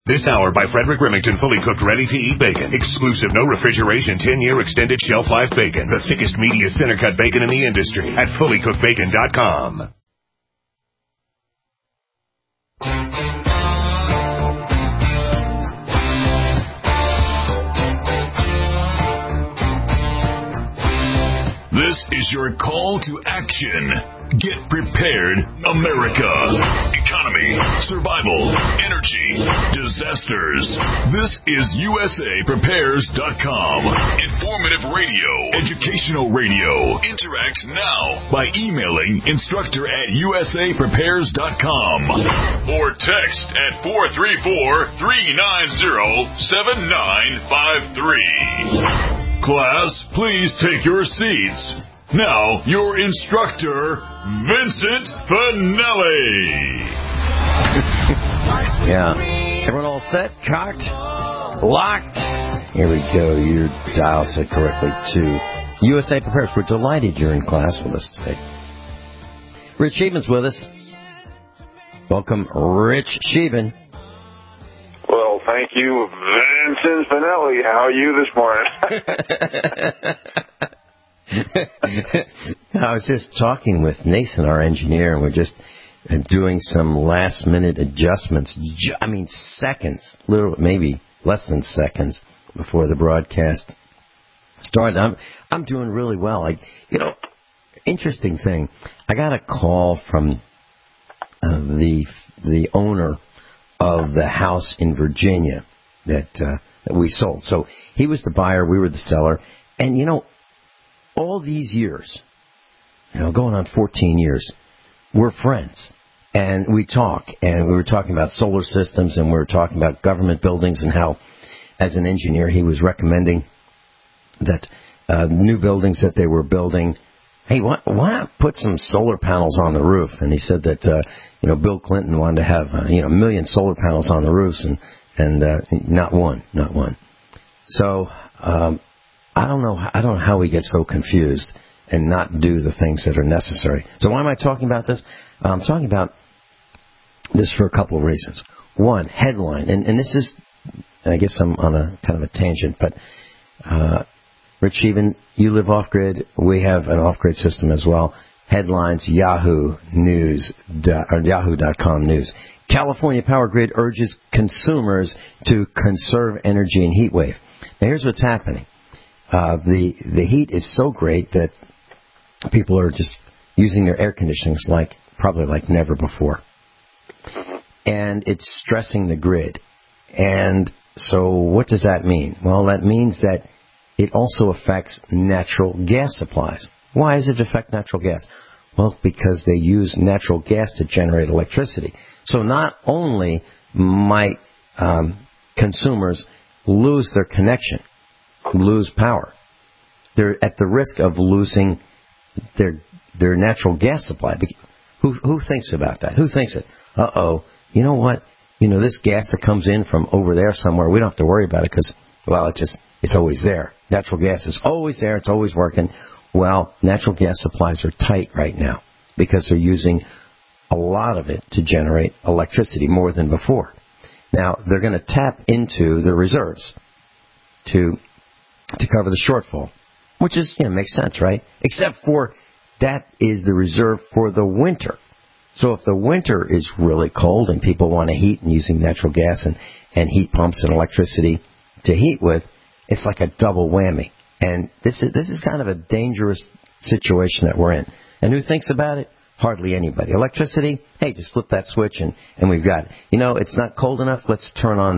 This hour by Frederick Remington, fully cooked, ready-to-eat bacon. Exclusive, no refrigeration, 10-year extended shelf life bacon. The thickest, meatiest center-cut bacon in the industry at fullycookedbacon.com. This is your call to action. Get prepared, America. Economy, survival, energy, disasters. This is USAPrepares.com. Informative radio, educational radio. Interact now by emailing instructor@USAPrepares.com or text at 434-390-7953. Class, please take your seats. Now, your instructor, Vincent Finelli. Yeah. Everyone all set? Cocked? Locked? Here we go. Your dial set correctly to USA Prepares. We're delighted you're in class with us today. Rich Sheevan's with us. Welcome, Rich Sheevan. Well, thank you, Vincent Finelli. How are you this morning? I was just talking with Nathan, our engineer, and we're just doing some last-minute adjustments. Seconds, literally, maybe less than seconds before the broadcast started. I'm doing really well. Interesting thing. I got a call from the owner of the house in Virginia that we sold. So he was the buyer, we were the seller, and all these years, going on 14 years, we're friends. And we talk, and we were talking about solar systems, and we were talking about government buildings, and how, as an engineer, he was recommending that new buildings that they were building, hey, why not put some solar panels on the roof? And he said that, Bill Clinton wanted to have, 1 million solar panels on the roofs, and not one. So, I don't know how we get so confused and not do the things that are necessary. So why am I talking about this? I'm talking about this for a couple of reasons. One, headline, and this is, I guess I'm on a kind of a tangent, but Rich Sheevan, you live off-grid. We have an off-grid system as well. Headlines, Yahoo News, or Yahoo.com News. California Power Grid urges consumers to conserve energy in heat wave. Now here's what's happening. The heat is so great that people are just using their air conditioners probably like never before. And it's stressing the grid. And so what does that mean? Well, that means that it also affects natural gas supplies. Why does it affect natural gas? Well, because they use natural gas to generate electricity. So not only might consumers lose their connection, lose power, they're at the risk of losing their natural gas supply. Who thinks about that? Who thinks it? You know what? This gas that comes in from over there somewhere, we don't have to worry about it because, it's always there. Natural gas is always there. It's always working. Well, natural gas supplies are tight right now because they're using a lot of it to generate electricity, more than before. Now, they're going to tap into the reserves to cover the shortfall, which is, makes sense, right? Except for that is the reserve for the winter. So if the winter is really cold and people want to heat and using natural gas and heat pumps and electricity to heat with, it's like a double whammy. And this is kind of a dangerous situation that we're in. And who thinks about it? Hardly anybody. Electricity? Hey, just flip that switch and we've got it. It's not cold enough. Let's turn on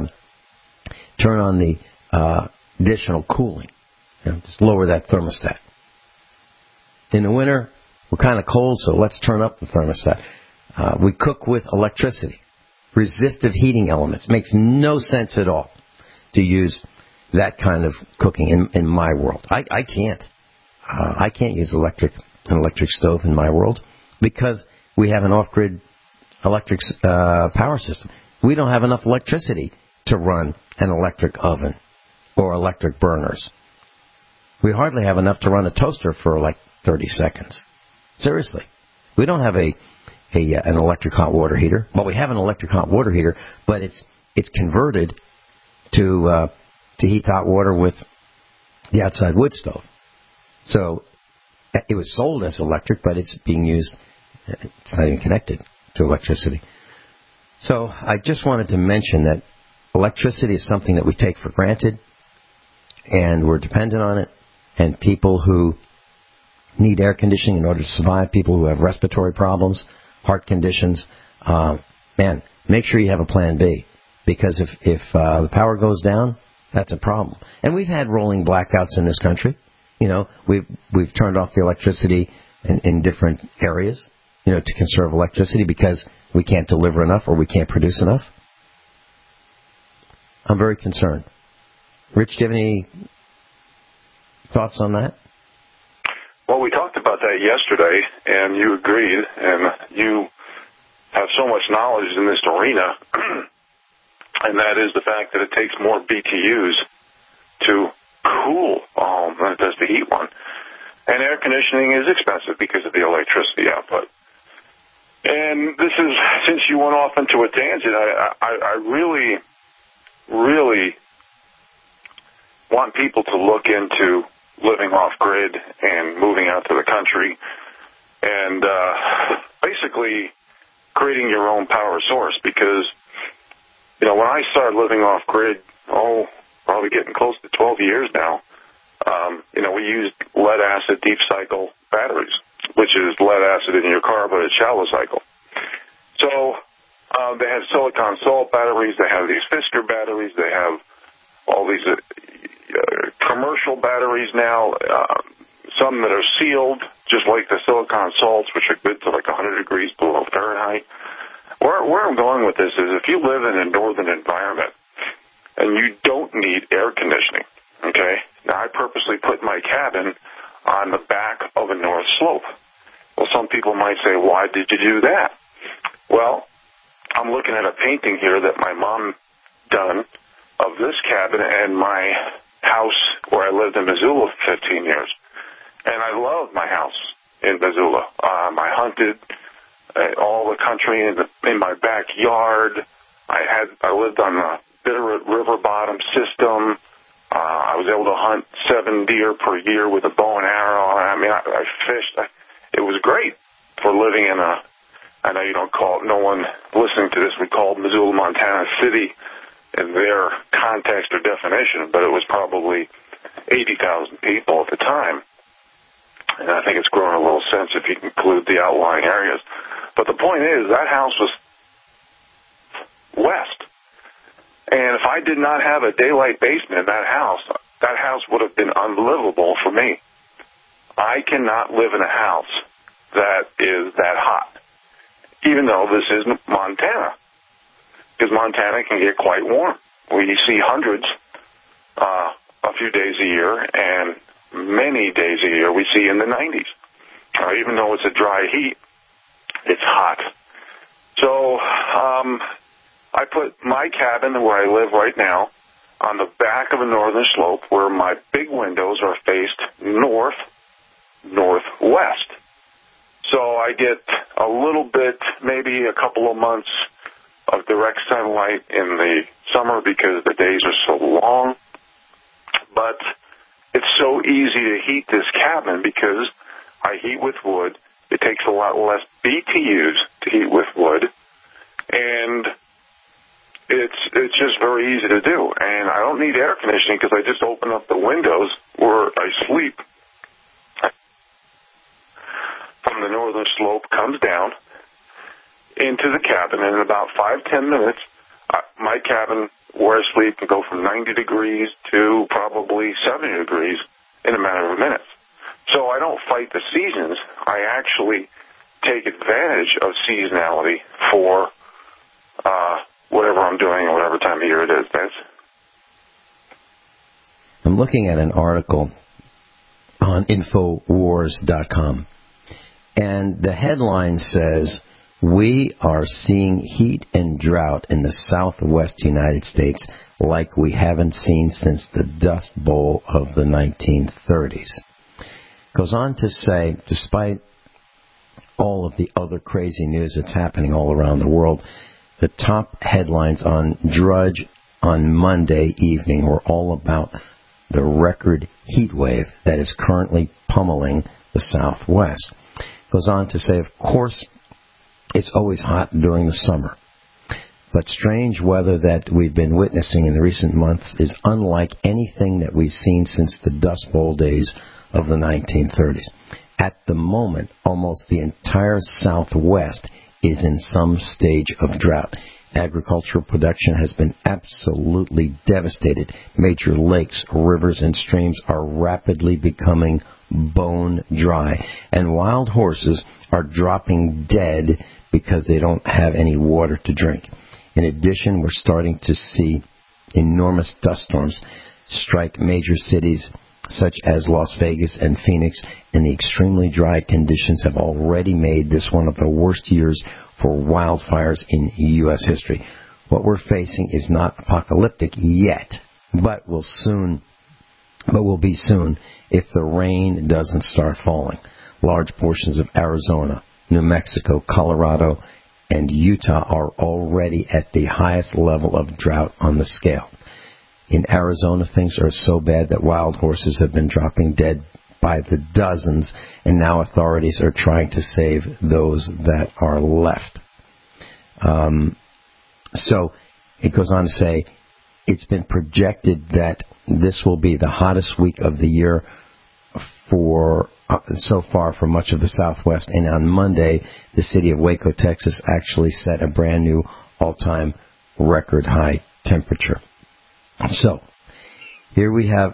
the additional cooling. Just lower that thermostat. In the winter, we're kind of cold, so let's turn up the thermostat. We cook with electricity. Resistive heating elements. Makes no sense at all to use that kind of cooking in my world. I can't. I can't use an electric stove in my world because we have an off-grid electric power system. We don't have enough electricity to run an electric oven or electric burners. We hardly have enough to run a toaster for 30 seconds. Seriously. We don't have an electric hot water heater. Well, we have an electric hot water heater, but it's it's converted to heat hot water with the outside wood stove. So it was sold as electric, but it's being used, it's not even connected to electricity. So I just wanted to mention that electricity is something that we take for granted, and we're dependent on it, and people who need air conditioning in order to survive, people who have respiratory problems, heart conditions, make sure you have a plan B, because if the power goes down, that's a problem. And we've had rolling blackouts in this country. You know, we've turned off the electricity in different areas, you know, to conserve electricity because we can't deliver enough or we can't produce enough. I'm very concerned. Rich, do you have any thoughts on that? Well, we talked about that yesterday, and you agreed, and you have so much knowledge in this arena, and that is the fact that it takes more BTUs to cool a home than it does to heat one. And air conditioning is expensive because of the electricity output. And this is, since you went off into a tangent, I really, really want people to look into living off-grid and moving out to the country and basically creating your own power source, because, you know, when I started living off-grid, probably getting close to 12 years now, you know, we used lead-acid deep-cycle batteries, which is lead-acid in your car, but it's shallow cycle. So they have silicon salt batteries, they have these Fisker batteries, they have all these commercial batteries now, some that are sealed, just like the silicon salts, which are good to like 100 degrees below Fahrenheit. Where I'm going with this is if you live in a northern environment and you don't need air conditioning, okay? Now, I purposely put my cabin on the back of a north slope. Well, some people might say, why did you do that? Well, I'm looking at a painting here that my mom done of this cabin and my house where I lived in Missoula for 15 years. And I loved my house in Missoula. I hunted all the country in my backyard. I lived on the Bitterroot River bottom system. I was able to hunt 7 deer per year with a bow and arrow. I mean, I fished. It was great for living in I know you don't call it, no one listening to this would call Missoula, Montana city in their context or definition, but it was probably 80,000 people at the time. And I think it's grown a little since if you include the outlying areas. But the point is, that house was west. And if I did not have a daylight basement in that house would have been unlivable for me. I cannot live in a house that is that hot, even though this is Montana, because Montana can get quite warm. We see hundreds a few days a year, and many days a year we see in the 90s. Even though it's a dry heat, it's hot. So I put my cabin where I live right now on the back of a northern slope where my big windows are faced northwest. So I get a little bit, maybe a couple of months of direct sunlight in the summer because the days are so long. But it's so easy to heat this cabin because I heat with wood. It takes a lot less BTUs to heat with wood. And it's just very easy to do. And I don't need air conditioning because I just open up the windows where I sleep. From the northern slope comes down into the cabin, and in about 5-10 minutes, my cabin where I sleep can go from 90 degrees to probably 70 degrees in a matter of minutes. So I don't fight the seasons. I actually take advantage of seasonality for whatever I'm doing, whatever time of year it is. I'm looking at an article on Infowars.com. And the headline says, we are seeing heat and drought in the southwest United States like we haven't seen since the Dust Bowl of the 1930s. Goes on to say, despite all of the other crazy news that's happening all around the world, The top headlines on Drudge on Monday evening were all about the record heat wave that is currently pummeling the Southwest. Goes on to say, of course, it's always hot during the summer. But strange weather that we've been witnessing in the recent months is unlike anything that we've seen since the Dust Bowl days of the 1930s. At the moment, almost the entire Southwest is in some stage of drought. Agricultural production has been absolutely devastated. Major lakes, rivers, and streams are rapidly becoming bone dry. And wild horses are dropping dead because they don't have any water to drink. In addition, we're starting to see enormous dust storms strike major cities such as Las Vegas and Phoenix, and the extremely dry conditions have already made this one of the worst years for wildfires in U.S. history. What we're facing is not apocalyptic yet, but will be soon if the rain doesn't start falling. Large portions of Arizona, New Mexico, Colorado, and Utah are already at the highest level of drought on the scale. In Arizona, things are so bad that wild horses have been dropping dead by the dozens, and now authorities are trying to save those that are left. So it goes on to say, it's been projected that this will be the hottest week of the year for so far for much of the Southwest, and on Monday, the city of Waco, Texas, actually set a brand new all-time record high temperature. So, here we have,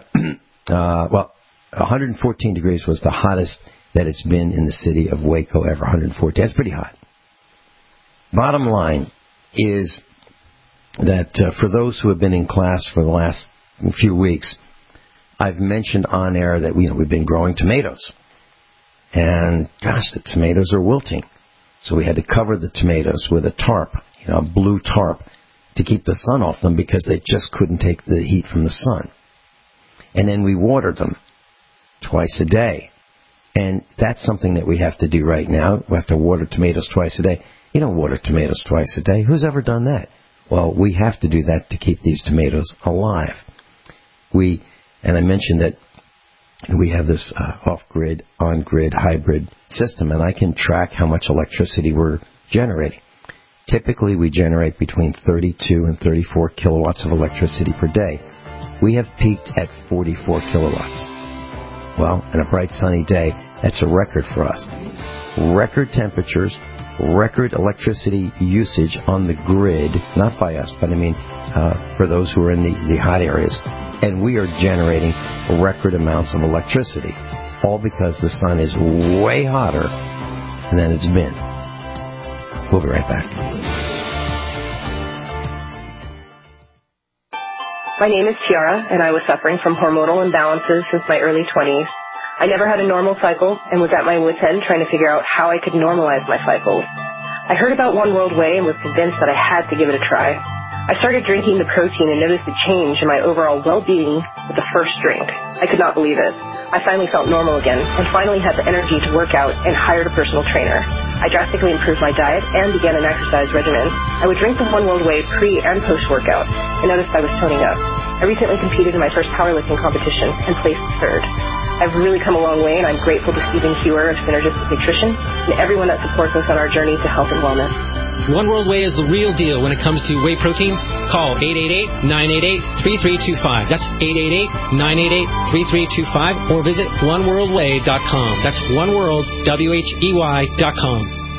114 degrees was the hottest that it's been in the city of Waco ever, 114. That's pretty hot. Bottom line is that for those who have been in class for the last few weeks, I've mentioned on air that we've been growing tomatoes. And, gosh, the tomatoes are wilting. So we had to cover the tomatoes with a tarp, a blue tarp, to keep the sun off them because they just couldn't take the heat from the sun. And then we watered them twice a day. And that's something that we have to do right now. We have to water tomatoes twice a day. You don't water tomatoes twice a day. Who's ever done that? Well, we have to do that to keep these tomatoes alive. And I mentioned that we have this off-grid, on-grid, hybrid system, and I can track how much electricity we're generating. Typically, we generate between 32 and 34 kilowatts of electricity per day. We have peaked at 44 kilowatts. Well, on a bright sunny day, that's a record for us. Record temperatures, record electricity usage on the grid, not by us, but for those who are in the hot areas. And we are generating record amounts of electricity, all because the sun is way hotter than it's been. We'll be right back. My name is Tiara, and I was suffering from hormonal imbalances since my early 20s. I never had a normal cycle and was at my wit's end trying to figure out how I could normalize my cycles. I heard about One World Whey and was convinced that I had to give it a try. I started drinking the protein and noticed a change in my overall well-being with the first drink. I could not believe it. I finally felt normal again and finally had the energy to work out and hired a personal trainer. I drastically improved my diet and began an exercise regimen. I would drink the One World Whey pre- and post-workout and noticed I was toning up. I recently competed in my first powerlifting competition and placed third. I've really come a long way, and I'm grateful to Stephen Hewer of Synergistic Nutrition and everyone that supports us on our journey to health and wellness. One World Whey is the real deal when it comes to whey protein. Call 888-988-3325. That's 888-988-3325. Or visit oneworldwhey.com. That's oneworldwhey.com.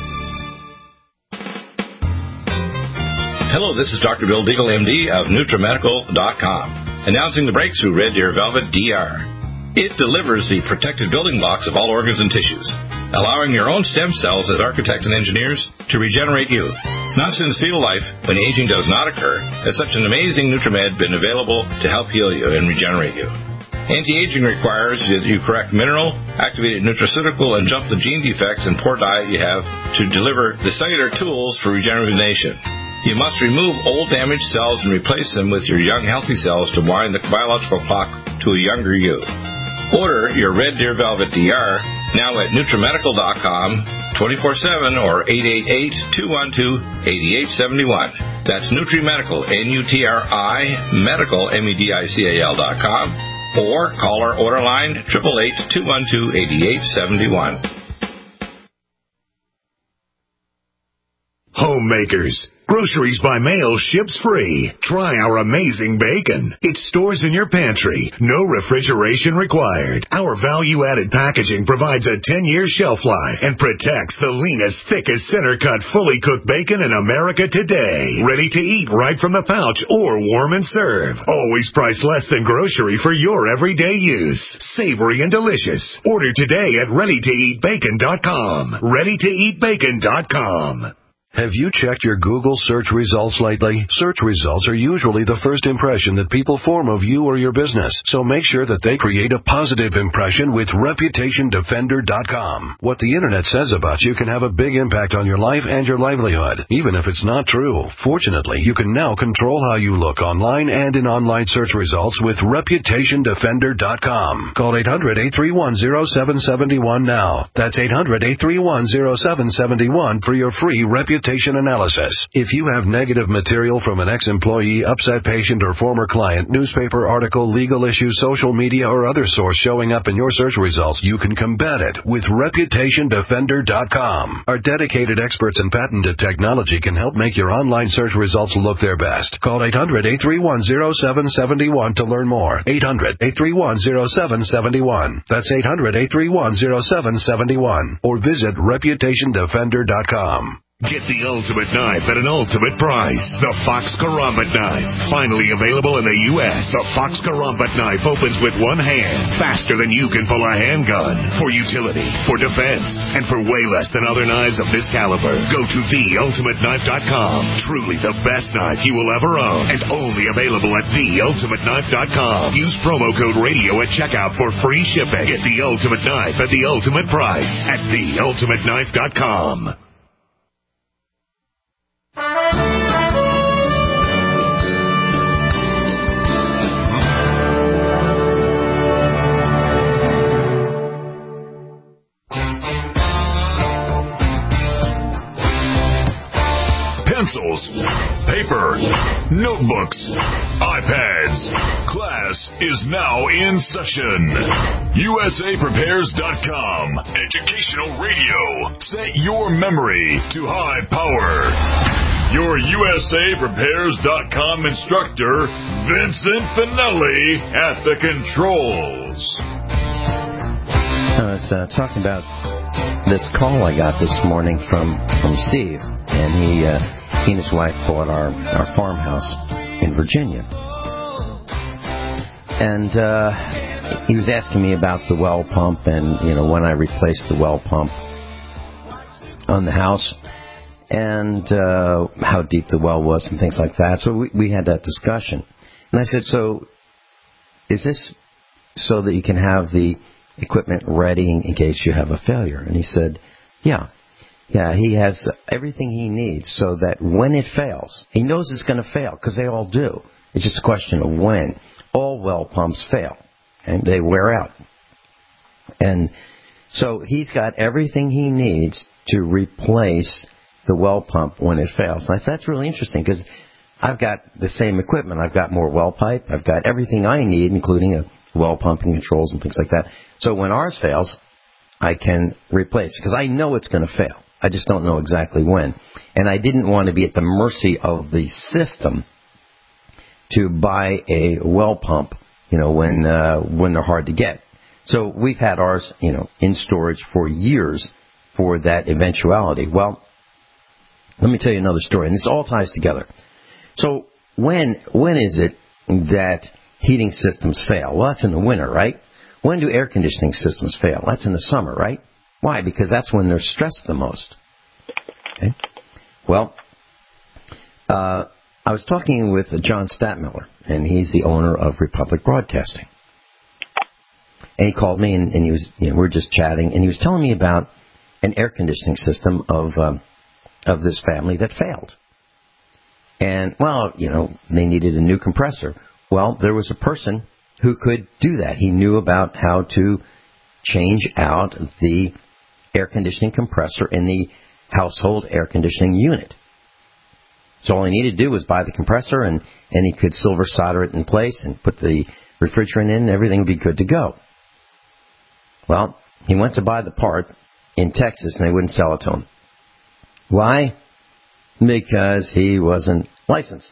Hello, this is Dr. Bill Deagle, MD of NutriMedical.com, announcing the breakthrough Red Deer Velvet DR. It delivers the protected building blocks of all organs and tissues, allowing your own stem cells as architects and engineers to regenerate youth. Not since fetal life, when aging does not occur, has such an amazing NutriMed been available to help heal you and regenerate you. Anti-aging requires that you correct mineral, activated nutraceutical, and jump the gene defects and poor diet you have to deliver the cellular tools for regeneration. You must remove old damaged cells and replace them with your young healthy cells to wind the biological clock to a younger you. Order your Red Deer Velvet DR now at NutriMedical.com 24/7 or 888-212-8871. That's NutriMedical, N-U-T-R-I, Medical, MEDICAL.com, or call our order line 888-212-8871. Homemakers. Groceries by mail ships free. Try our amazing bacon. It stores in your pantry. No refrigeration required. Our value-added packaging provides a 10-year shelf life and protects the leanest, thickest center-cut, fully cooked bacon in America today. Ready to eat right from the pouch or warm and serve. Always priced less than grocery for your everyday use. Savory and delicious. Order today at ReadyToEatBacon.com. ReadyToEatBacon.com. Have you checked your Google search results lately? Search results are usually the first impression that people form of you or your business, so make sure that they create a positive impression with ReputationDefender.com. What the Internet says about you can have a big impact on your life and your livelihood, even if it's not true. Fortunately, you can now control how you look online and in online search results with ReputationDefender.com. Call 800-831-0771 now. That's 800-831-0771 for your free reputation analysis. If you have negative material from an ex-employee, upset patient, or former client, newspaper article, legal issue, social media, or other source showing up in your search results, you can combat it with ReputationDefender.com. Our dedicated experts in patented technology can help make your online search results look their best. Call 800-831-0771 to learn more. 800-831-0771. That's 800-831-0771. Or visit ReputationDefender.com. Get the ultimate knife at an ultimate price. The Fox Karambit knife. Finally available in the U.S. The Fox Karambit knife opens with one hand, faster than you can pull a handgun. For utility, for defense, and for way less than other knives of this caliber. Go to TheUltimateKnife.com. Truly the best knife you will ever own, and only available at TheUltimateKnife.com. Use promo code RADIO at checkout for free shipping. Get the ultimate knife at the ultimate price at TheUltimateKnife.com. Pencils, paper, notebooks, iPads. Class is now in session. USAPrepares.com. Educational radio. Set your memory to high power. Your USAPrepares.com instructor, Vincent Finelli, at the controls. I was talking about this call I got this morning from Steve, and he and his wife bought our farmhouse in Virginia. And he was asking me about the well pump and, when I replaced the well pump on the house and how deep the well was and things like that. So we had that discussion. And I said, so is this so that you can have the equipment ready in case you have a failure? And he said, yeah, he has everything he needs so that when it fails, he knows it's going to fail because they all do. It's just a question of when. All well pumps fail and they wear out. And so he's got everything he needs to replace the well pump when it fails. And I thought that's really interesting because I've got the same equipment. I've got more well pipe. I've got everything I need, including a well pumping controls and things like that. So when ours fails, I can replace it because I know it's going to fail. I just don't know exactly when. And I didn't want to be at the mercy of the system to buy a well pump, when they're hard to get. So we've had ours, in storage for years for that eventuality. Well, let me tell you another story, and this all ties together. So when is it that heating systems fail? Well, that's in the winter, right? When do air conditioning systems fail? That's in the summer, right? Why? Because that's when they're stressed the most. Okay? Well, I was talking with John Statmiller, and he's the owner of Republic Broadcasting. And he called me, and he was, we were just chatting, and he was telling me about an air conditioning system of this family that failed. And, they needed a new compressor. Well, there was a person who could do that. He knew about how to change out the air conditioning compressor in the household air conditioning unit. So all he needed to do was buy the compressor, and he could silver solder it in place and put the refrigerant in, and everything would be good to go. Well, he went to buy the part in Texas, and they wouldn't sell it to him. Why? Because he wasn't licensed.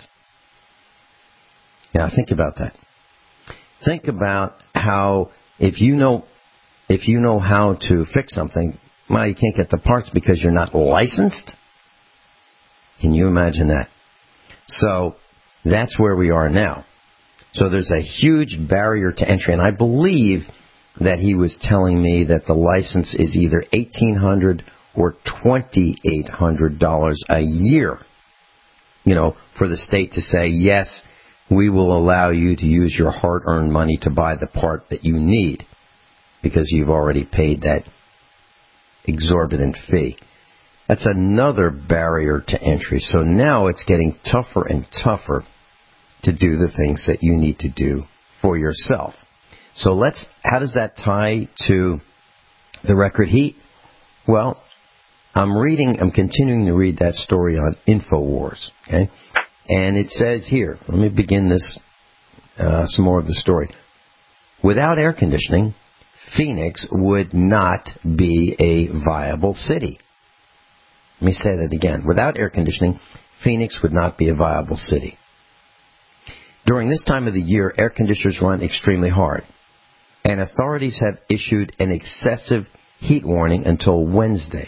Now, think about that. Think about how if you know how to fix something, well, you can't get the parts because you're not licensed. Can you imagine that? So that's where we are now. So there's a huge barrier to entry, and I believe that he was telling me that the license is either $1,800 or $2,800 a year, for the state to say, yes, we will allow you to use your hard-earned money to buy the part that you need because you've already paid that exorbitant fee. That's another barrier to entry. So now it's getting tougher and tougher to do the things that you need to do for yourself. So how does that tie to the record heat? Well, I'm continuing to read that story on InfoWars, okay? And it says here, let me begin this, some more of the story. Without air conditioning, Phoenix would not be a viable city. Let me say that again. Without air conditioning, Phoenix would not be a viable city. During this time of the year, air conditioners run extremely hard, and authorities have issued an excessive heat warning until Wednesday.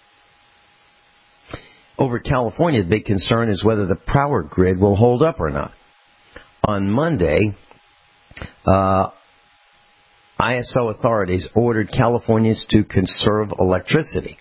Over California, the big concern is whether the power grid will hold up or not. On Monday, ISO authorities ordered Californians to conserve electricity.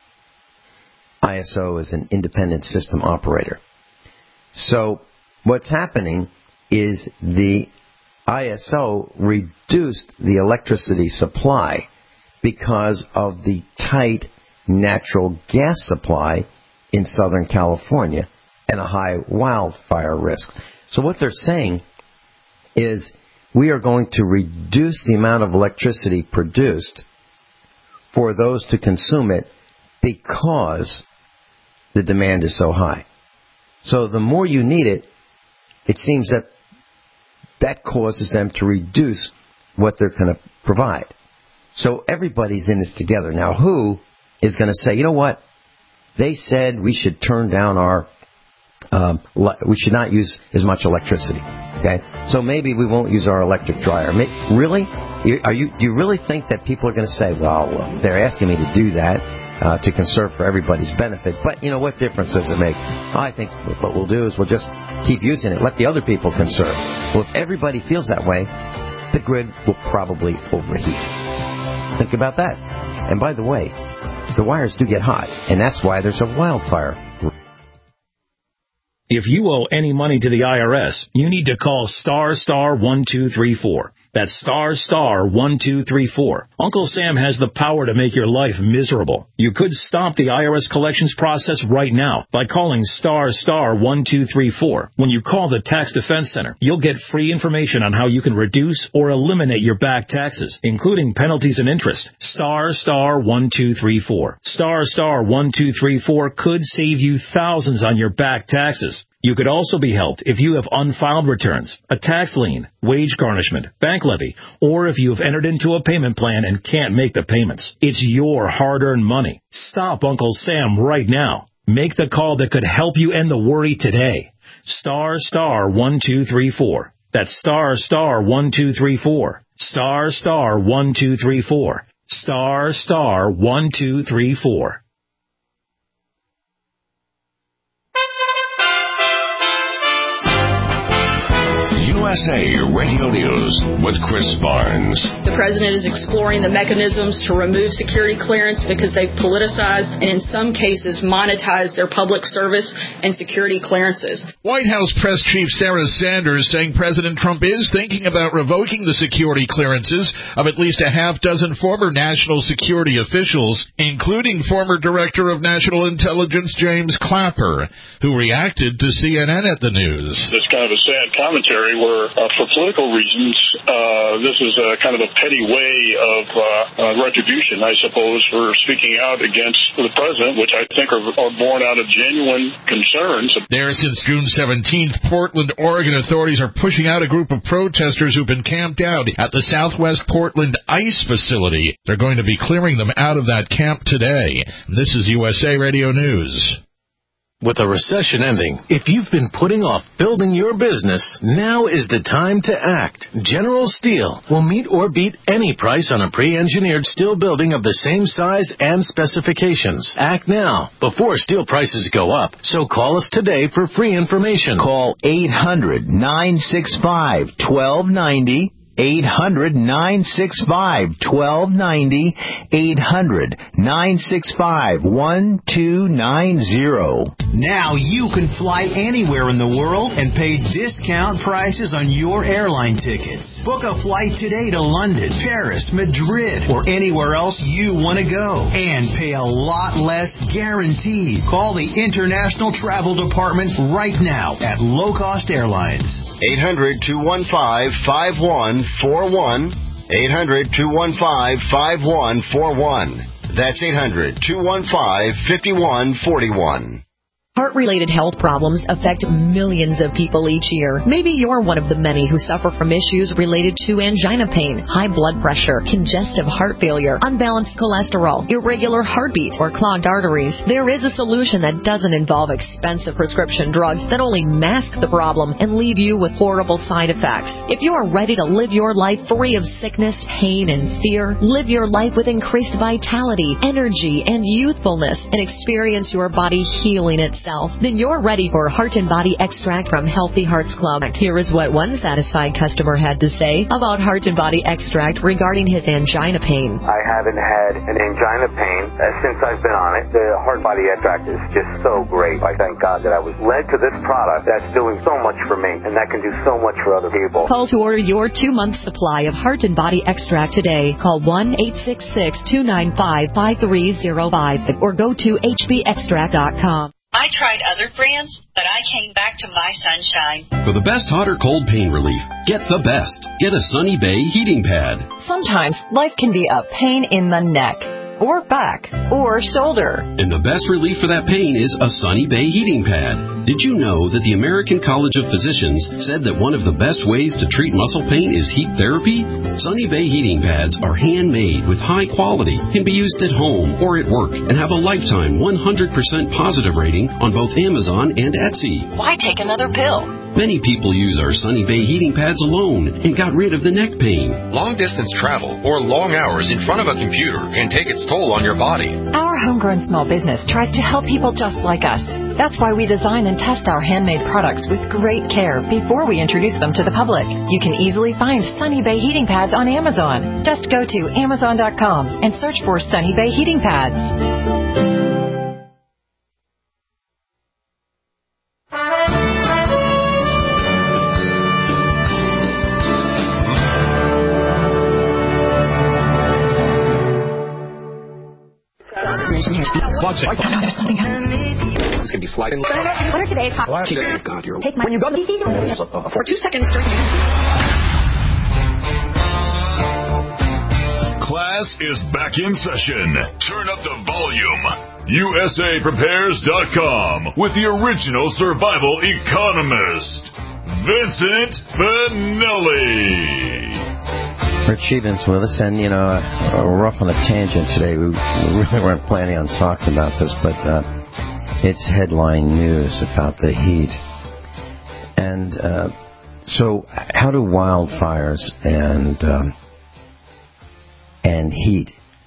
ISO is an independent system operator. So what's happening is the ISO reduced the electricity supply because of the tight natural gas supply in Southern California and a high wildfire risk. So what they're saying is we are going to reduce the amount of electricity produced for those to consume it because the demand is so high. So the more you need it, it seems that causes them to reduce what they're going to provide. So everybody's in this together. Now, who is going to say, you know what? They said we should turn down we should not use as much electricity. Okay, so maybe we won't use our electric dryer. Really? Do you really think that people are going to say, well, they're asking me to do that to conserve for everybody's benefit, but what difference does it make? I think what we'll do is we'll just keep using it. Let the other people conserve. Well, if everybody feels that way, the grid will probably overheat. Think about that. And by the way, the wires do get hot, and that's why there's a wildfire. If you owe any money to the IRS, you need to call *1234. That's *1234. Uncle Sam has the power to make your life miserable. You could stop the IRS collections process right now by calling *1234. When you call the Tax Defense Center, you'll get free information on how you can reduce or eliminate your back taxes, including penalties and interest. *1234. *1234 could save you thousands on your back taxes. You could also be helped if you have unfiled returns, a tax lien, wage garnishment, bank levy, or if you have entered into a payment plan and can't make the payments. It's your hard-earned money. Stop Uncle Sam right now. Make the call that could help you end the worry today. *1234. That's *1234. *1234. *1234. USA Radio News with Chris Barnes. The president is exploring the mechanisms to remove security clearance because they've politicized and in some cases monetized their public service and security clearances. White House Press Chief Sarah Sanders saying President Trump is thinking about revoking the security clearances of at least a half dozen former national security officials, including former Director of National Intelligence James Clapper, who reacted to CNN at the news. It's kind of a sad commentary where for political reasons, this is kind of a petty way of retribution, I suppose, for speaking out against the president, which I think are born out of genuine concerns. There since June 17th, Portland, Oregon authorities are pushing out a group of protesters who've been camped out at the Southwest Portland ICE facility. They're going to be clearing them out of that camp today. This is USA Radio News. With a recession ending, if you've been putting off building your business, now is the time to act. General Steel will meet or beat any price on a pre-engineered steel building of the same size and specifications. Act now, before steel prices go up. So call us today for free information. Call 800-965-1290. 800-965-1290, 800-965-1290. Now you can fly anywhere in the world and pay discount prices on your airline tickets. Book a flight today to London, Paris, Madrid, or anywhere else you want to go, and pay a lot less guaranteed. Call the International Travel Department right now at Low Cost Airlines. 800-215-5141. 800-215-5141. That's 800-215-5141. Heart-related health problems affect millions of people each year. Maybe you're one of the many who suffer from issues related to angina pain, high blood pressure, congestive heart failure, unbalanced cholesterol, irregular heartbeat, or clogged arteries. There is a solution that doesn't involve expensive prescription drugs that only mask the problem and leave you with horrible side effects. If you are ready to live your life free of sickness, pain, and fear, live your life with increased vitality, energy, and youthfulness, and experience your body healing itself, then you're ready for Heart and Body Extract from Healthy Hearts Club. Here is what one satisfied customer had to say about Heart and Body Extract regarding his angina pain. I haven't had an angina pain since I've been on it. The Heart and Body Extract is just so great. I thank God that I was led to this product that's doing so much for me, and that can do so much for other people. Call to order your 2-month supply of Heart and Body Extract today. Call 1-866-295-5305 or go to hbextract.com. I tried other brands, but I came back to My Sunshine. For the best hot or cold pain relief, get the best. Get a Sunny Bay heating pad. Sometimes life can be a pain in the neck, or back, or shoulder. And the best relief for that pain is a Sunny Bay heating pad. Did you know that the American College of Physicians said that one of the best ways to treat muscle pain is heat therapy? Sunny Bay heating pads are handmade with high quality, can be used at home or at work, and have a lifetime 100% positive rating on both Amazon and Etsy. Why take another pill? Many people use our Sunny Bay heating pads alone and got rid of the neck pain. Long-distance travel or long hours in front of a computer can take its toll on your body. Our homegrown small business tries to help people just like us. That's why we design and test our handmade products with great care before we introduce them to the public. You can easily find Sunny Bay heating pads on Amazon. Just go to Amazon.com and search for Sunny Bay heating pads. There's something happening. It's going to be sliding. What are today's hot? God, you're... Take my... When you go to the for 2 seconds. Class is back in session. Turn up the volume. USAPrepares.com with the original survival economist, Vincent Finelli. Rich Stevens with us, and we're off on a tangent today. We really weren't planning on talking about this, but it's headline news about the heat. And so, how do wildfires and heat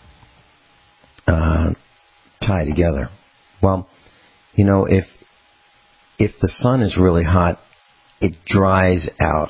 tie together? Well, if the sun is really hot, it dries out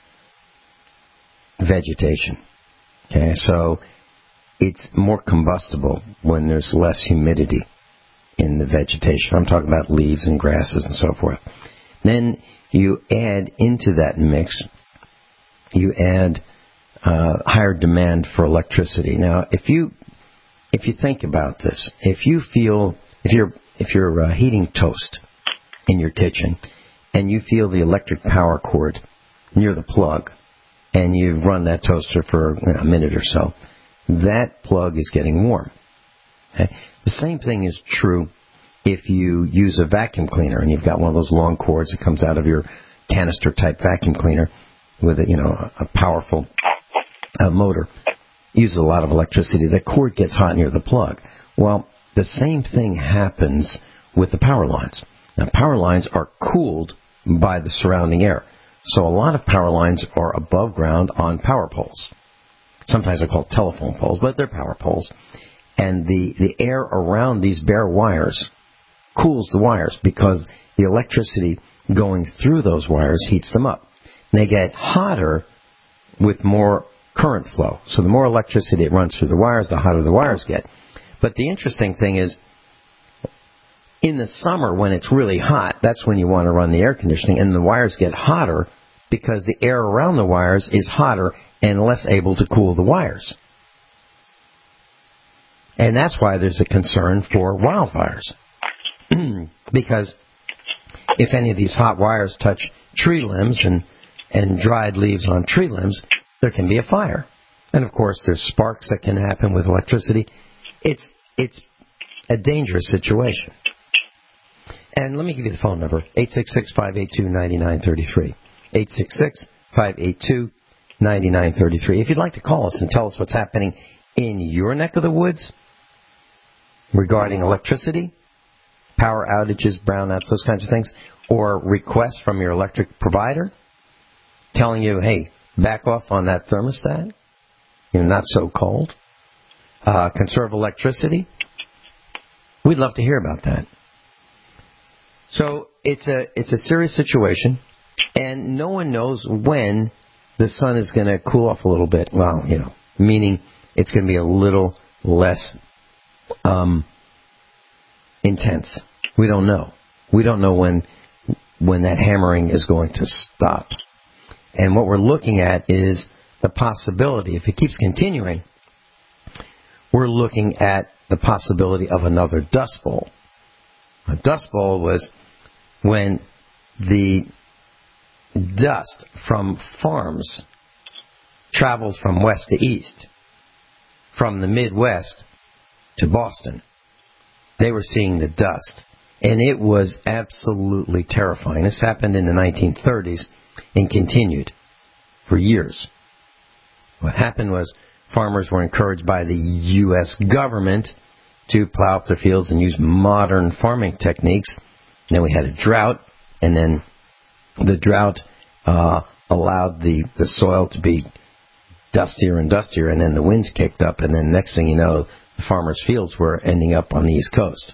vegetation. Okay, so it's more combustible when there's less humidity in the vegetation. I'm talking about leaves and grasses and so forth. Then you add into that mix, you add higher demand for electricity. Now, if you think about this, if you're heating toast in your kitchen and you feel the electric power cord near the plug, and you've run that toaster for a minute or so, that plug is getting warm. Okay? The same thing is true if you use a vacuum cleaner and you've got one of those long cords that comes out of your canister-type vacuum cleaner with a powerful motor. Uses a lot of electricity. That cord gets hot near the plug. Well, the same thing happens with the power lines. Now, power lines are cooled by the surrounding air. So a lot of power lines are above ground on power poles. Sometimes they're called telephone poles, but they're power poles. And the air around these bare wires cools the wires because the electricity going through those wires heats them up. And they get hotter with more current flow. So the more electricity it runs through the wires, the hotter the wires get. But the interesting thing is, in the summer when it's really hot, that's when you want to run the air conditioning, and the wires get hotter because the air around the wires is hotter and less able to cool the wires. And that's why there's a concern for wildfires. Because if any of these hot wires touch tree limbs and dried leaves on tree limbs, there can be a fire. And of course, there's sparks that can happen with electricity. It's a dangerous situation. And let me give you the phone number, 866-582-9933. 866-582-9933. If you'd like to call us and tell us what's happening in your neck of the woods regarding electricity, power outages, brownouts, those kinds of things, or requests from your electric provider telling you, hey, back off on that thermostat, you're not so cold, conserve electricity, we'd love to hear about that. So it's a serious situation, and no one knows when the sun is going to cool off a little bit. Well, meaning it's going to be a little less intense. We don't know. We don't know when that hammering is going to stop. And what we're looking at is the possibility, if it keeps continuing, we're looking at the possibility of another dust bowl. A dust bowl was when the dust from farms traveled from west to east, from the Midwest to Boston. They were seeing the dust, and it was absolutely terrifying. This happened in the 1930s and continued for years. What happened was farmers were encouraged by the U.S. government to plow up their fields and use modern farming techniques. And then we had a drought, and then the drought allowed the soil to be dustier and dustier, and then the winds kicked up, and then next thing you know, the farmers' fields were ending up on the East Coast.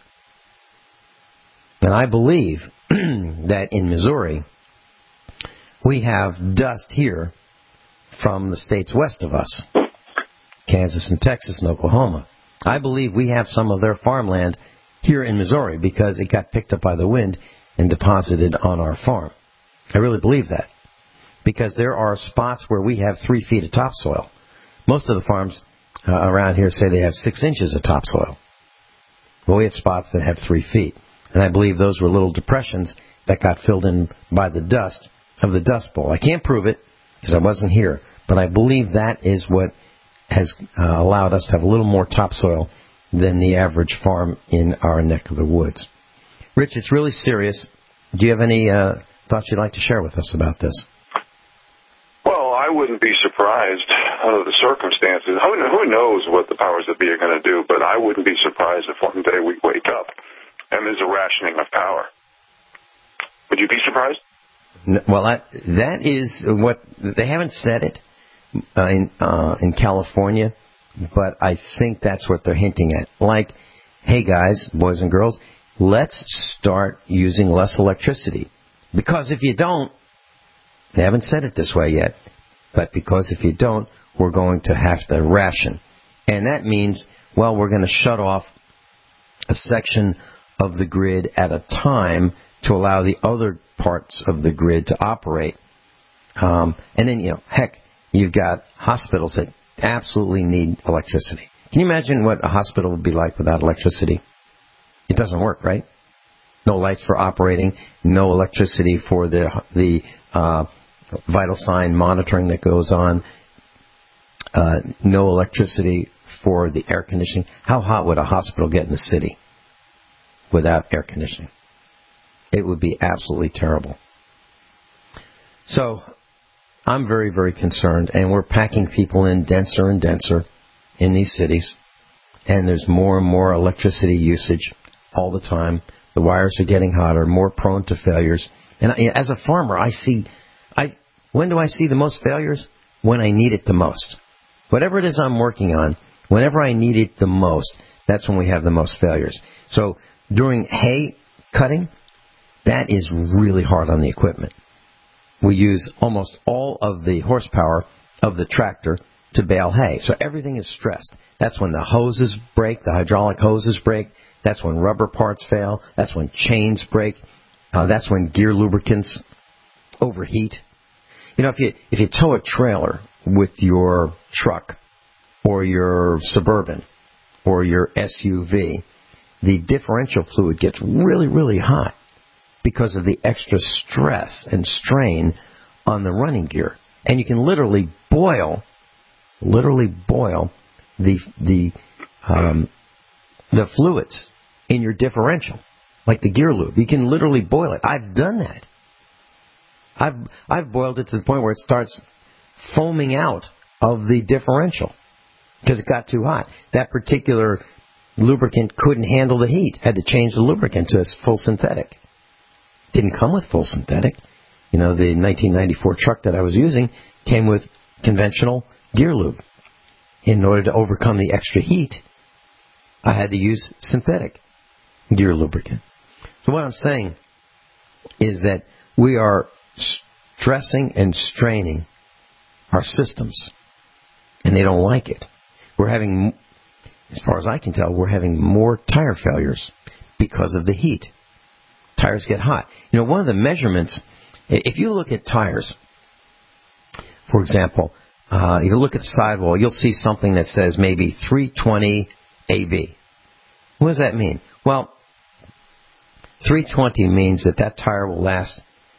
And I believe that in Missouri, we have dust here from the states west of us, Kansas and Texas and Oklahoma. I believe we have some of their farmland here in Missouri because it got picked up by the wind and deposited on our farm. I really believe that. Because there are spots where we have 3 feet of topsoil. Most of the farms around here say they have 6 inches of topsoil. Well, we have spots that have 3 feet. And I believe those were little depressions that got filled in by the dust of the Dust Bowl. I can't prove it because I wasn't here, but I believe that is what has allowed us to have a little more topsoil than the average farm in our neck of the woods. Rich, it's really serious. Do you have any thoughts you'd like to share with us about this? Well, I wouldn't be surprised under the circumstances. Who knows what the powers that be are going to do, but I wouldn't be surprised if one day we wake up and there's a rationing of power. Would you be surprised? Well, that is what they haven't said it in California, but I think that's what they're hinting at. Like, hey guys, boys and girls, let's start using less electricity. Because if you don't, they haven't said it this way yet, but because if you don't, we're going to have to ration. And that means, well, we're going to shut off a section of the grid at a time to allow the other parts of the grid to operate. And then, heck, you've got hospitals that absolutely need electricity. Can you imagine what a hospital would be like without electricity? It doesn't work, right? No lights for operating, no electricity for the vital sign monitoring that goes on, no electricity for the air conditioning. How hot would a hospital get in the city without air conditioning? It would be absolutely terrible. So I'm very, very concerned, and we're packing people in denser and denser in these cities, and there's more and more electricity usage all the time. The wires are getting hotter, more prone to failures. And as a farmer, when do I see the most failures? When I need it the most. Whatever it is I'm working on, whenever I need it the most, that's when we have the most failures. So during hay cutting, that is really hard on the equipment. We use almost all of the horsepower of the tractor to bale hay. So everything is stressed. That's when the hoses break, the hydraulic hoses break. That's when rubber parts fail. That's when chains break. That's when gear lubricants overheat. You know, if you tow a trailer with your truck or your Suburban or your SUV, the differential fluid gets really, really hot because of the extra stress and strain on the running gear. And you can literally boil the fluids in your differential, like the gear lube. You can literally boil it. I've done that. I've boiled it to the point where it starts foaming out of the differential because it got too hot. That particular lubricant couldn't handle the heat. Had to change the lubricant to a full synthetic. Didn't come with full synthetic. You know, the 1994 truck that I was using came with conventional gear lube. In order to overcome the extra heat, I had to use synthetic gear lubricant. So what I'm saying is that we are stressing and straining our systems, and they don't like it. We're having, as far as I can tell, we're having more tire failures because of the heat. Tires get hot. You know, one of the measurements, if you look at tires, for example, if you look at the sidewall, you'll see something that says maybe 320 AB. What does that mean? Well, 320 means that tire will last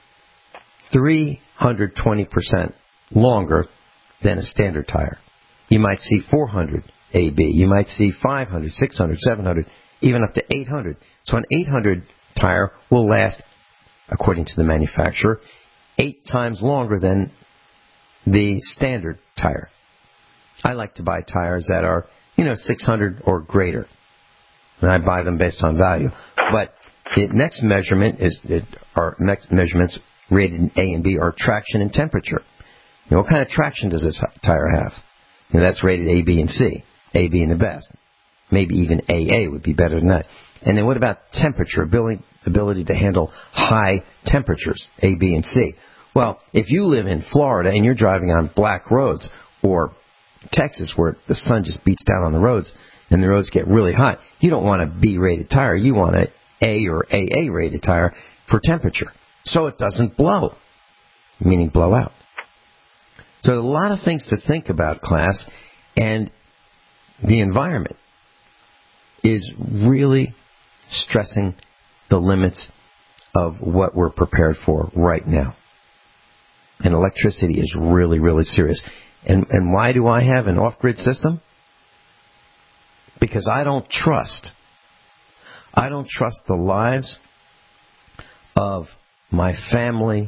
320% longer than a standard tire. You might see 400 AB. You might see 500, 600, 700, even up to 800. So an 800 tire will last, according to the manufacturer, 8 times longer than the standard tire. I like to buy tires that are, 600 or greater. And I buy them based on value. But the next measurement our next measurements rated in A and B are traction and temperature. What kind of traction does this tire have? That's rated A, B, and C. A being the best. Maybe even AA would be better than that. And then what about temperature, ability to handle high temperatures, A, B, and C? Well, if you live in Florida and you're driving on black roads, or Texas where the sun just beats down on the roads and the roads get really hot, you don't want a B-rated tire. You want an A or AA-rated tire for temperature, so it doesn't blow, meaning blow out. So a lot of things to think about, class, and the environment is really stressing the limits of what we're prepared for right now. And electricity is really, really serious. And why do I have an off-grid system? Because I don't trust the lives of my family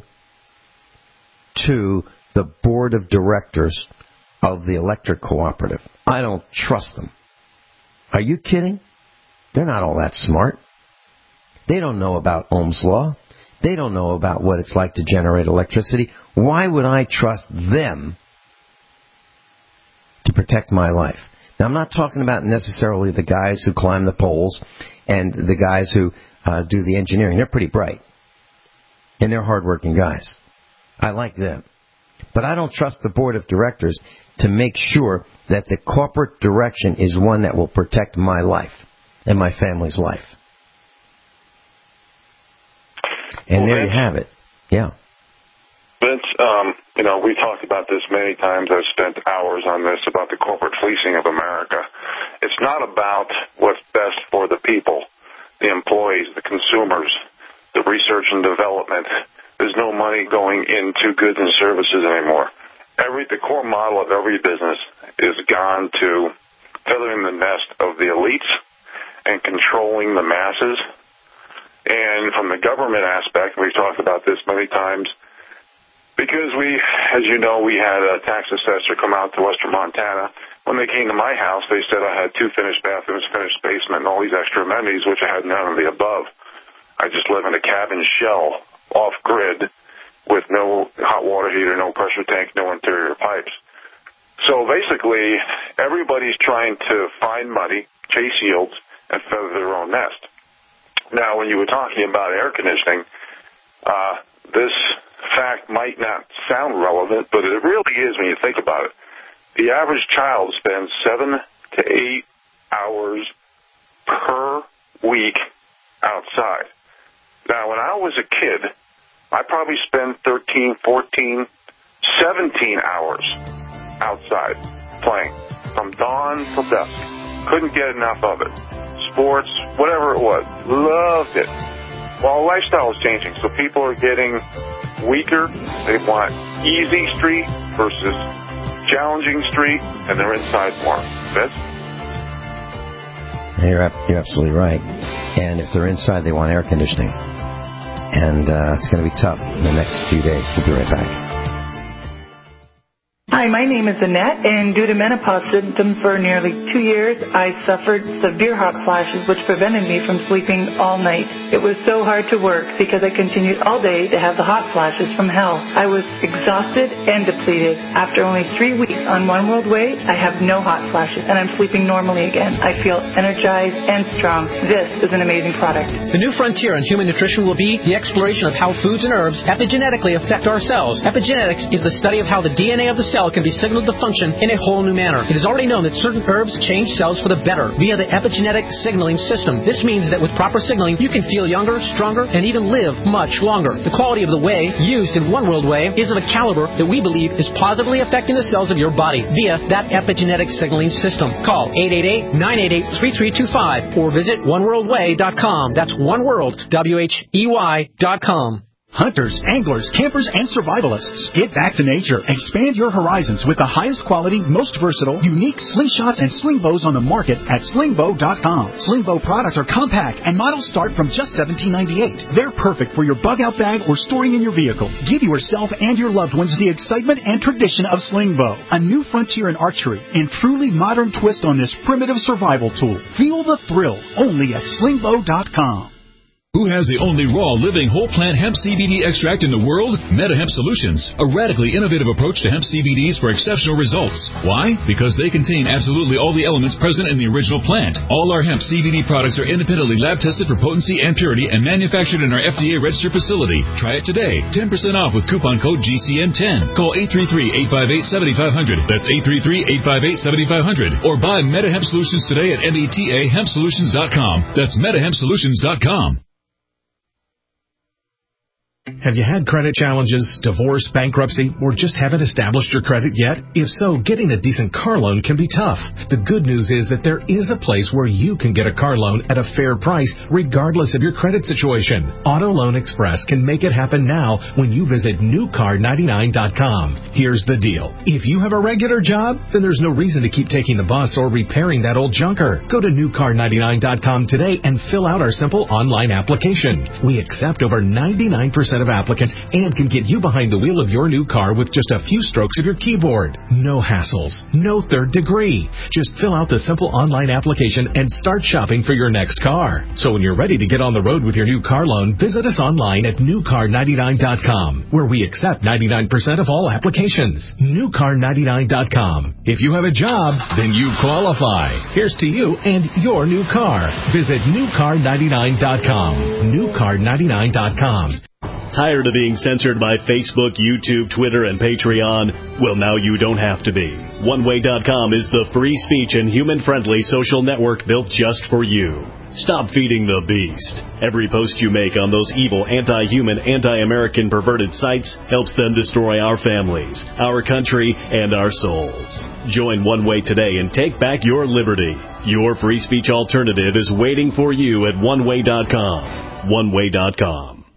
to the board of directors of the electric cooperative. I don't trust them. Are you kidding? They're not all that smart. They don't know about Ohm's law. They don't know about what it's like to generate electricity. Why would I trust them to protect my life? Now, I'm not talking about necessarily the guys who climb the poles and the guys who do the engineering. They're pretty bright. And they're hardworking guys. I like them. But I don't trust the board of directors to make sure that the corporate direction is one that will protect my life and my family's life. And there you have it. Yeah. Vince, we talked about this many times. I've spent hours on this about the corporate fleecing of America. It's not about what's best for the people, the employees, the consumers. the research and development. There's no money going into goods and services anymore. The core model of every business is gone to feathering the nest of the elites and controlling the masses. And from the government aspect, we've talked about this many times, because as you know, we had a tax assessor come out to Western Montana. When they came to my house, they said I had 2 finished bathrooms, finished basement, and all these extra amenities, which I had none of the above. I just live in a cabin shell, off-grid, with no hot water heater, no pressure tank, no interior pipes. So basically, everybody's trying to find money, chase yields, and feather their own nest. Now, when you were talking about air conditioning, this fact might not sound relevant, but it really is when you think about it. The average child spends 7 to 8 hours per week outside. Now, when I was a kid, I probably spent 13, 14, 17 hours outside playing from dawn till dusk. Couldn't get enough of it. Sports, whatever it was, loved it. Well, lifestyle is changing, so people are getting weaker. They want easy street versus challenging street, and they're inside more. Vince? You're absolutely right. And if they're inside, they want air conditioning. And it's going to be tough in the next few days. We'll be right back. Hi, my name is Annette, and due to menopause symptoms for nearly 2 years, I suffered severe hot flashes, which prevented me from sleeping all night. It was so hard to work because I continued all day to have the hot flashes from hell. I was exhausted and depleted. After only 3 weeks on One World Way, I have no hot flashes, and I'm sleeping normally again. I feel energized and strong. This is an amazing product. The new frontier in human nutrition will be the exploration of how foods and herbs epigenetically affect our cells. Epigenetics is the study of how the DNA of the cell can be signaled to function in a whole new manner. It is already known that certain herbs change cells for the better via the epigenetic signaling system. This means that with proper signaling, you can feel younger, stronger, and even live much longer. The quality of the whey used in One World Whey is of a caliber that we believe is positively affecting the cells of your body via that epigenetic signaling system. Call 888-988-3325 or visit oneworldway.com. That's oneworld.com. Hunters, anglers, campers, and survivalists. Get back to nature. Expand your horizons with the highest quality, most versatile, unique slingshots and sling bows on the market at slingbow.com. Sling bow products are compact and models start from just $17.98. They're perfect for your bug-out bag or storing in your vehicle. Give yourself and your loved ones the excitement and tradition of sling bow, a new frontier in archery and truly modern twist on this primitive survival tool. Feel the thrill only at slingbow.com. Who has the only raw, living, whole-plant hemp CBD extract in the world? MetaHemp Solutions, a radically innovative approach to hemp CBDs for exceptional results. Why? Because they contain absolutely all the elements present in the original plant. All our hemp CBD products are independently lab-tested for potency and purity and manufactured in our FDA-registered facility. Try it today. 10% off with coupon code GCN10. Call 833-858-7500. That's 833-858-7500. Or buy MetaHemp Solutions today at metahempsolutions.com. That's metahempsolutions.com. Have you had credit challenges, divorce, bankruptcy, or just haven't established your credit yet? If so, getting a decent car loan can be tough. The good news is that there is a place where you can get a car loan at a fair price, regardless of your credit situation. Auto Loan Express can make it happen now when you visit newcar99.com. Here's the deal. If you have a regular job, then there's no reason to keep taking the bus or repairing that old junker. Go to newcar99.com today and fill out our simple online application. We accept over 99% of applicants and can get you behind the wheel of your new car with just a few strokes of your keyboard. No hassles, no third degree. Just fill out the simple online application and start shopping for your next car. So when you're ready to get on the road with your new car loan, visit us online at newcar99.com, where we accept 99% of all applications. newcar99.com. If you have a job, then you qualify. Here's to you and your new car. Visit newcar99.com. newcar99.com. Tired of being censored by Facebook, YouTube, Twitter, and Patreon? Well, now you don't have to be. OneWay.com is the free speech and human-friendly social network built just for you. Stop feeding the beast. Every post you make on those evil, anti-human, anti-American perverted sites helps them destroy our families, our country, and our souls. Join One Way today and take back your liberty. Your free speech alternative is waiting for you at OneWay.com. OneWay.com.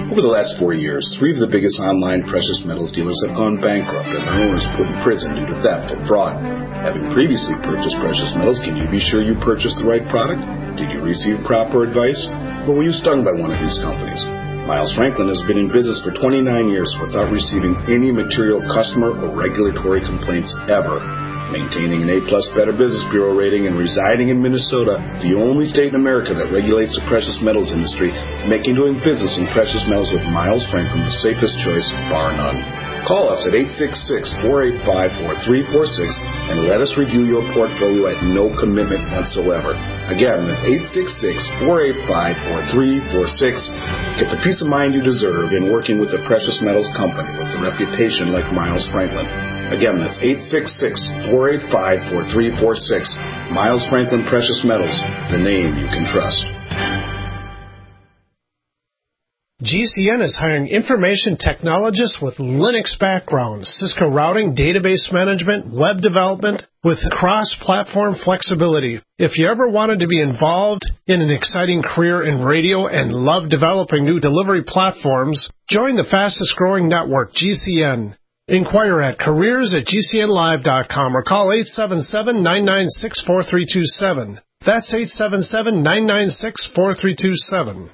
Over the last 4 years, 3 of the biggest online precious metals dealers have gone bankrupt and their owners put in prison due to theft and fraud. Having previously purchased precious metals, can you be sure you purchased the right product? Did you receive proper advice? Or were you stung by one of these companies? Miles Franklin has been in business for 29 years without receiving any material customer or regulatory complaints ever. Maintaining an A-plus Better Business Bureau rating and residing in Minnesota, the only state in America that regulates the precious metals industry, making doing business in precious metals with Miles Franklin the safest choice, bar none. Call us at 866-485-4346 and let us review your portfolio at no commitment whatsoever. Again, that's 866-485-4346. Get the peace of mind you deserve in working with a precious metals company with a reputation like Miles Franklin. Again, that's 866-485-4346. Miles Franklin Precious Metals, the name you can trust. GCN is hiring information technologists with Linux backgrounds, Cisco routing, database management, web development, with cross-platform flexibility. If you ever wanted to be involved in an exciting career in radio and love developing new delivery platforms, join the fastest-growing network, GCN. Inquire at careers@gcnlive.com or call 877-996-4327. That's 877-996-4327.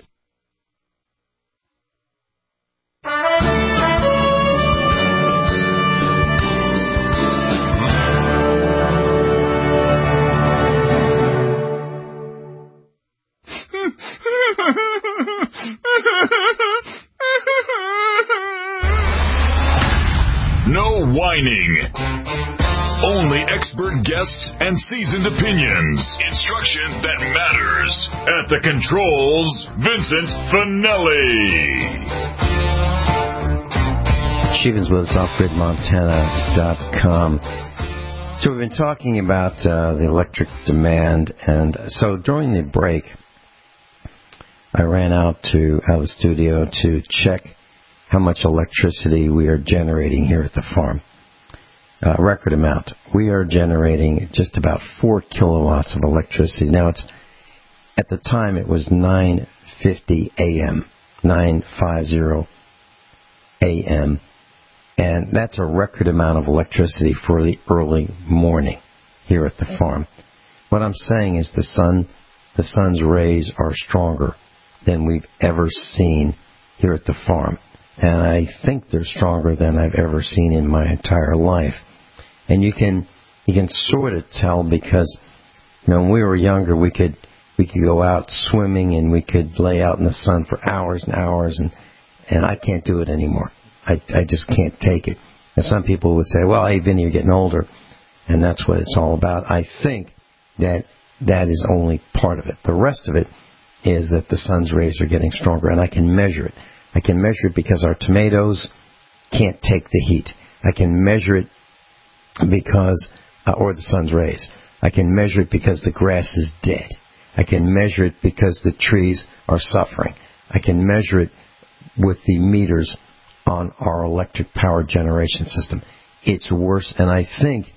No whining. Only expert guests and seasoned opinions. Instruction that matters. At the controls, Vincent Finelli. Stevens with us, offgridmontana.com. So we've been talking about the electric demand, and so during the break, I ran out of the studio to check how much electricity we are generating here at the farm. Record amount. We are generating just about 4 kilowatts of electricity. Now, at the time it was 9:50 a.m., 9:50 a.m., and that's a record amount of electricity for the early morning here at the farm. What I'm saying is the sun's rays are stronger than we've ever seen here at the farm. And I think they're stronger than I've ever seen in my entire life. And you can sort of tell because, when we were younger, we could go out swimming and we could lay out in the sun for hours and hours, and I can't do it anymore. I just can't take it. And some people would say, well, hey, Vinny, you're getting older, and that's what it's all about. I think that is only part of it. The rest of it is that the sun's rays are getting stronger, and I can measure it. I can measure it because our tomatoes can't take the heat. I can measure it because, or the sun's rays. I can measure it because the grass is dead. I can measure it because the trees are suffering. I can measure it with the meters on our electric power generation system. It's worse, and I think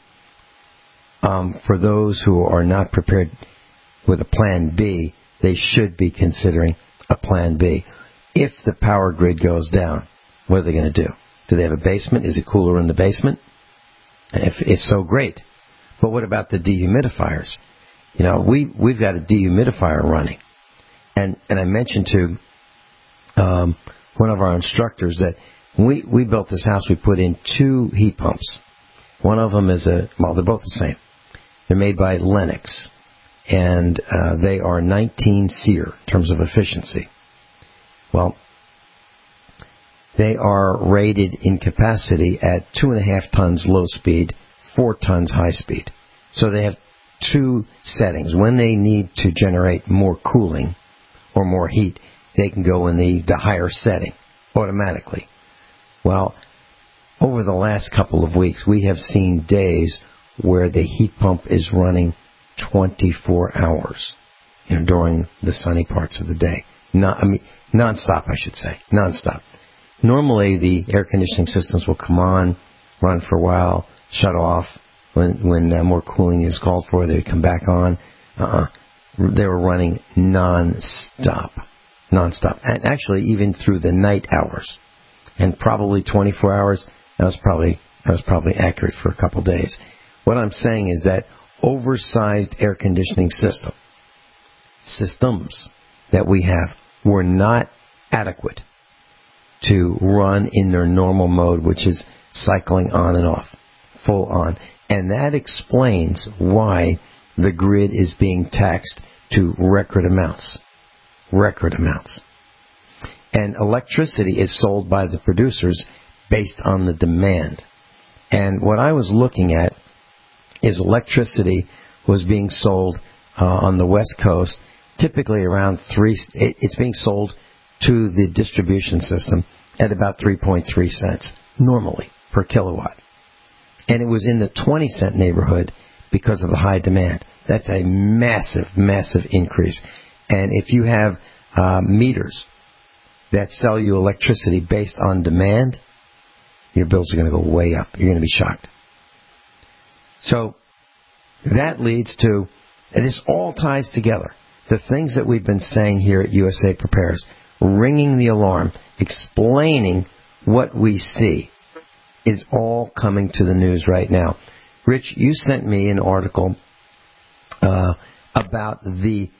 for those who are not prepared with a plan B, they should be considering a plan B. If the power grid goes down, what are they going to do? Do they have a basement? Is it cooler in the basement? If so, great. But what about the dehumidifiers? We've got a dehumidifier running. And I mentioned to one of our instructors that when we built this house, we put in 2 heat pumps. One of them they're both the same. They're made by Lennox. And they are 19 SEER in terms of efficiency. Well, they are rated in capacity at 2.5 tons low speed, 4 tons high speed. So they have 2 settings. When they need to generate more cooling or more heat, they can go in the higher setting automatically. Well, over the last couple of weeks, we have seen days where the heat pump is running 24 hours during the sunny parts of the day. Non-stop, I should say. Non-stop. Normally, the air conditioning systems will come on, run for a while, shut off. When more cooling is called for, they come back on. They were running non-stop. nonstop. And actually, even through the night hours. And probably 24 hours, that was probably accurate for a couple days. What I'm saying is that oversized air conditioning systems that we have were not adequate to run in their normal mode, which is cycling on and off, full on. And that explains why the grid is being taxed to record amounts. And electricity is sold by the producers based on the demand. And what I was looking at is electricity was being sold on the West Coast, typically around it's being sold to the distribution system at about 3.3 cents normally per kilowatt. And it was in the 20 cent neighborhood because of the high demand. That's a massive, massive increase. And if you have meters that sell you electricity based on demand, your bills are going to go way up. You're going to be shocked. So that leads to, and this all ties together, the things that we've been saying here at USA Prepares, ringing the alarm, explaining what we see, is all coming to the news right now. Rich, you sent me an article about the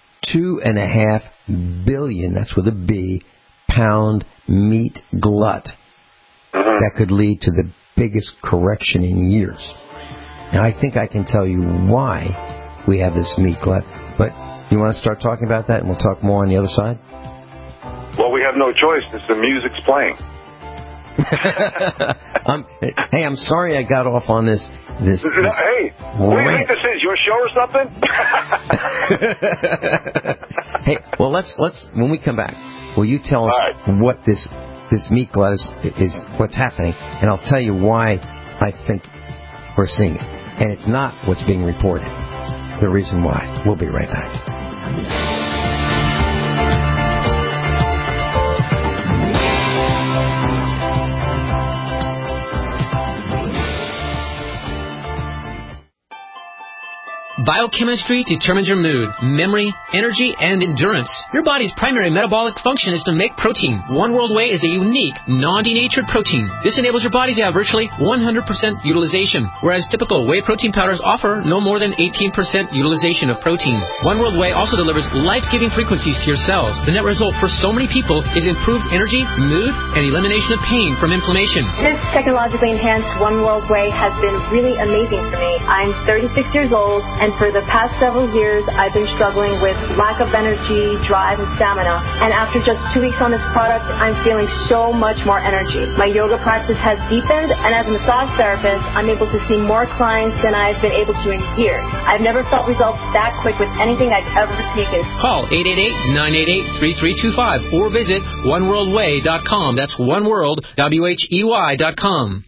2.5 billion, that's with a B, pound meat glut that could lead to the biggest correction in years. Now, I think I can tell you why we have this meat glut, but you want to start talking about that, and we'll talk more on the other side? Well, we have no choice. The music's playing. Hey, I'm sorry I got off on this. Hey, what do you think this is? Your show or something? Hey, well, let's when we come back, will you tell us what this meat glut is what's happening, and I'll tell you why I think we're seeing it, and it's not what's being reported. The reason why. We'll be right back. Biochemistry determines your mood, memory, energy, and endurance. Your body's primary metabolic function is to make protein. One World Whey is a unique, non-denatured protein. This enables your body to have virtually 100% utilization, whereas typical whey protein powders offer no more than 18% utilization of protein. One World Whey also delivers life-giving frequencies to your cells. The net result for so many people is improved energy, mood, and elimination of pain from inflammation. This technologically enhanced One World Whey has been really amazing for me. I'm 36 years old, and for the past several years, I've been struggling with lack of energy, drive, and stamina. And after just 2 weeks on this product, I'm feeling so much more energy. My yoga practice has deepened, and as a massage therapist, I'm able to see more clients than I've been able to in years. I've never felt results that quick with anything I've ever taken. Call 888-988-3325 or visit oneworldwhey.com. That's oneworld.com.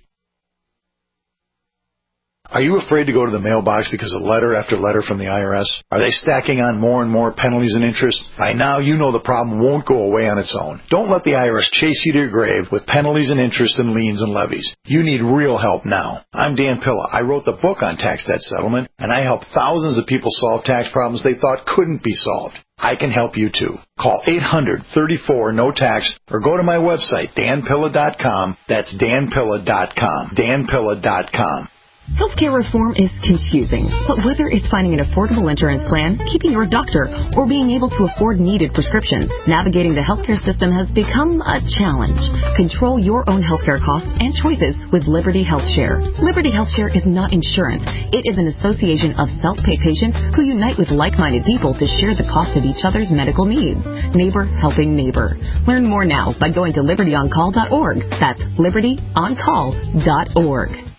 Are you afraid to go to the mailbox because of letter after letter from the IRS? Are they stacking on more and more penalties and interest? By now, you know the problem won't go away on its own. Don't let the IRS chase you to your grave with penalties and interest and liens and levies. You need real help now. I'm Dan Pilla. I wrote the book on tax debt settlement, and I help thousands of people solve tax problems they thought couldn't be solved. I can help you too. Call 800-34-NO-TAX or go to my website, danpilla.com. That's danpilla.com. danpilla.com. Healthcare reform is confusing, but whether it's finding an affordable insurance plan, keeping your doctor, or being able to afford needed prescriptions, navigating the healthcare system has become a challenge. Control your own healthcare costs and choices with Liberty HealthShare. Liberty HealthShare is not insurance. It is an association of self-pay patients who unite with like-minded people to share the cost of each other's medical needs. Neighbor helping neighbor. Learn more now by going to libertyoncall.org. That's libertyoncall.org.